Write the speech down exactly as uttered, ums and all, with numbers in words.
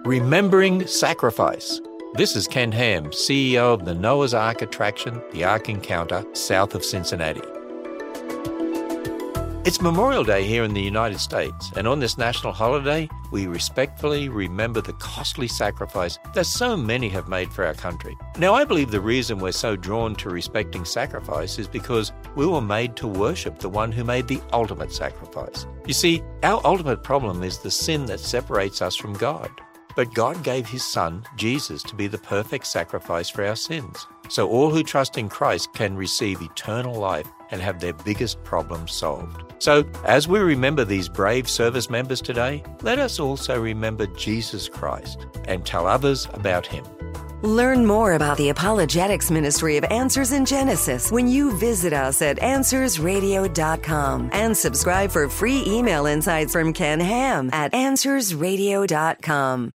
Remembering Sacrifice. This is Ken Ham, C E O of the Noah's Ark attraction, the Ark Encounter, south of Cincinnati. It's Memorial Day here in the United States, and on this national holiday, we respectfully remember the costly sacrifice that so many have made for our country. Now, I believe the reason we're so drawn to respecting sacrifice is because we were made to worship the one who made the ultimate sacrifice. You see, our ultimate problem is the sin that separates us from God. But God gave his Son, Jesus, to be the perfect sacrifice for our sins. So all who trust in Christ can receive eternal life and have their biggest problems solved. So as we remember these brave service members today, let us also remember Jesus Christ and tell others about him. Learn more about the apologetics ministry of Answers in Genesis when you visit us at answers radio dot com and subscribe for free email insights from Ken Ham at answers radio dot com.